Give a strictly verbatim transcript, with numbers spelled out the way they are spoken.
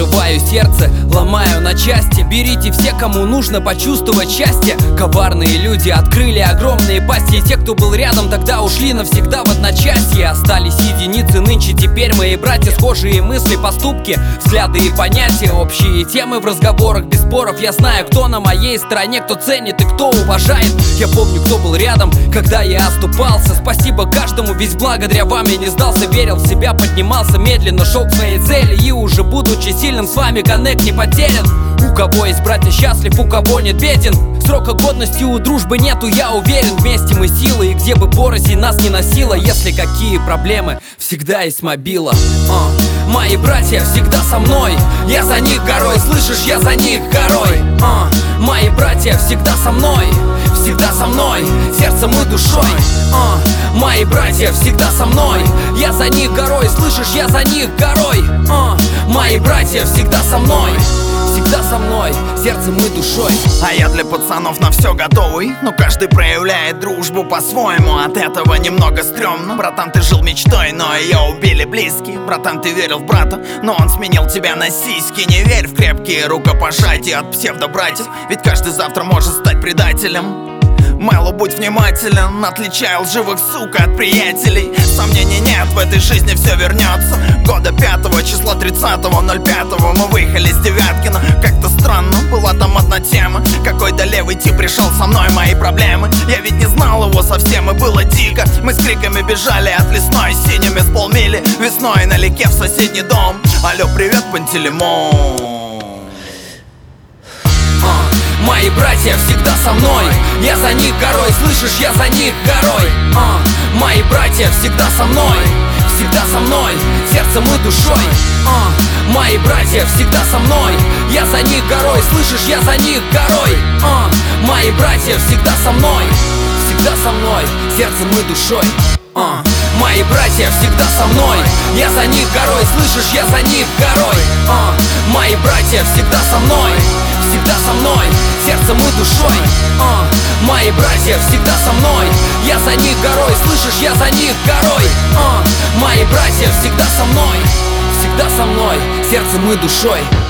разрываю сердце, ломаю на части. Берите все, кому нужно почувствовать счастье. Коварные люди открыли огромные пасти, и те, кто был рядом, тогда ушли навсегда в одночасье. Остались единицы нынче, теперь мои братья. Схожие мысли, поступки, взгляды и понятия, общие темы в разговорах без споров. Я знаю, кто на моей стороне, кто ценит и кто уважает. Я помню, кто был рядом, когда я оступался. Спасибо каждому, ведь благодаря вам я не сдался. Верил в себя, поднимался медленно, шел к своей цели. И уже будучи сильным, с вами коннект не потерян. У кого есть братья счастлив, у кого нет беден. Срока годности у дружбы нету, я уверен. Вместе мы силы, и где бы порознь нас не носила. Если какие проблемы, всегда есть мобила. uh. Мои братья всегда со мной, я за них горой, слышишь, я за них горой. uh. Мои братья всегда со мной, всегда со мной, сердцем и душой. uh. Мои братья всегда со мной, я за них горой, слышишь, я за них горой. uh. Мои братья всегда со мной, всегда со мной, сердцем и душой. А я для пацанов на все готовый, но каждый проявляет дружбу по-своему. От этого немного стрёмно. Братан, ты жил мечтой, но ее убили близкие. Братан, ты верил в брата, но он сменил тебя на сиськи. Не верь в крепкие рукопожатия от псевдобратьев, ведь каждый завтра может стать предателем. Мэллоу, будь внимателен, отличай лживых сук от приятелей. Сомнений нет, в этой жизни все вернется. Года пятого, числа тридцатого, ноль пятого мы выехали с Девяткина. Как-то странно, была там одна тема. Какой-то левый тип пришел со мной, мои проблемы. Я ведь не знал его совсем, и было дико. Мы с криками бежали от лесной, синими с полмили. Весной налегке в соседний дом. Алло, привет, Пантелеймон. Мои братья всегда со мной, я за них горой, слышишь, я за них горой. uh. Мои братья всегда со мной, всегда со мной, сердцем и душой. uh. Мои братья всегда со мной, я за них горой, слышишь, я за них горой. uh. Мои братья всегда со мной, всегда со мной, сердцем и душой. uh. Мои братья всегда со мной, я за них горой, слышишь, я за них горой. uh. Мои братья всегда со мной, всегда со мной, сердцем и душой. uh. Мои братья всегда со мной, я за них горой, слышишь, я за них горой. uh. Мои братья всегда со мной, всегда со мной, сердцем и душой.